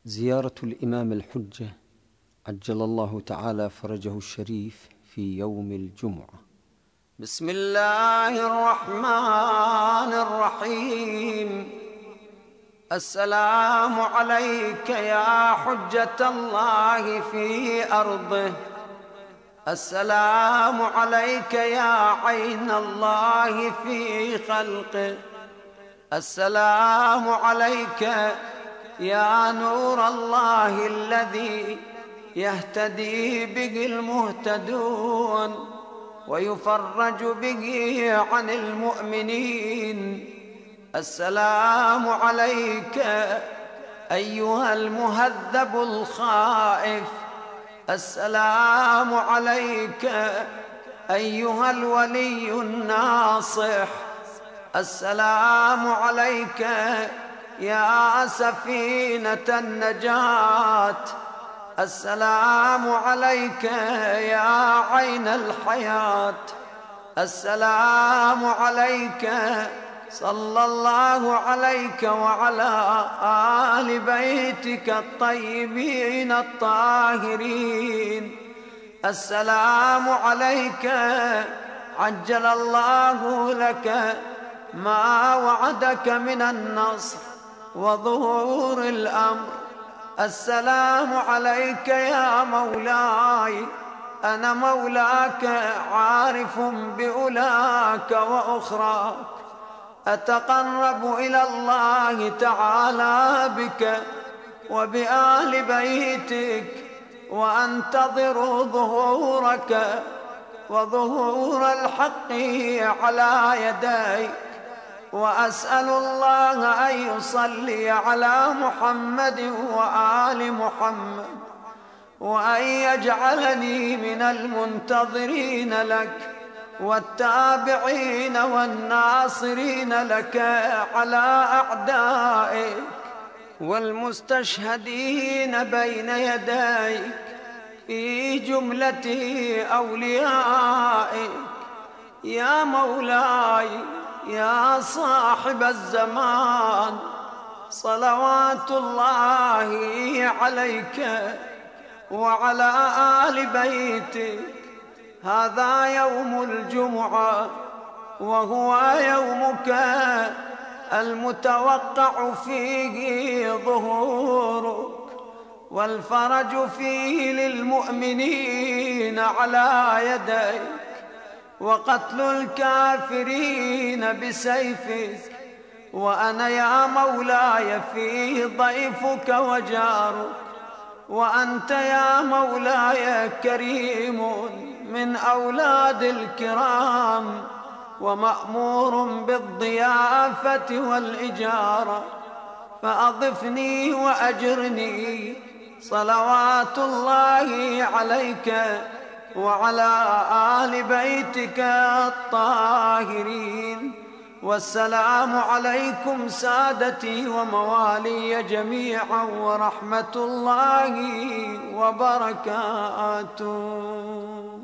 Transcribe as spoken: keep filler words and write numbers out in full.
زيارة الإمام الحجة عجل الله تعالى فرجه الشريف في يوم الجمعة. بسم الله الرحمن الرحيم. السلام عليك يا حجة الله في أرضه، السلام عليك يا عين الله في خلقه، السلام عليك يا نور الله الذي يهتدي به المهتدون ويفرج به عن المؤمنين. السلام عليك أيها المهذب الخائف، السلام عليك أيها الولي الناصح، السلام عليك يا سفينة النجاة، السلام عليك يا عين الحياة، السلام عليك صلى الله عليك وعلى آل بيتك الطيبين الطاهرين. السلام عليك عجل الله لك ما وعدك من النصر وظهور الأمر. السلام عليك يا مولاي، أنا مولاك عارف بأولاك وأخراك، أتقرب إلى الله تعالى بك وبآل بيتك وأنتظر ظهورك وظهور الحق على يديك، وأسأل الله أن يصلي على محمد وآل محمد، وأن يجعلني من المنتظرين لك والتابعين والناصرين لك على أعدائك والمستشهدين بين يديك في جملة أوليائك. يا مولاي يا صاحب الزمان، صلوات الله عليك وعلى آل بيتك. هذا يوم الجمعة وهو يومك المتوقع فيه ظهورك والفرج فيه للمؤمنين على يديك، وقتل الكافرين بسيفك. وأنا يا مولاي فيه ضيفك وجارك، وأنت يا مولاي كريم من أولاد الكرام ومأمور بالضيافة والإجارة، فأضفني وأجرني صلوات الله عليك وعلى آل بيتك الطاهرين. والسلام عليكم سادتي وموالي جميعا ورحمة الله وبركاته.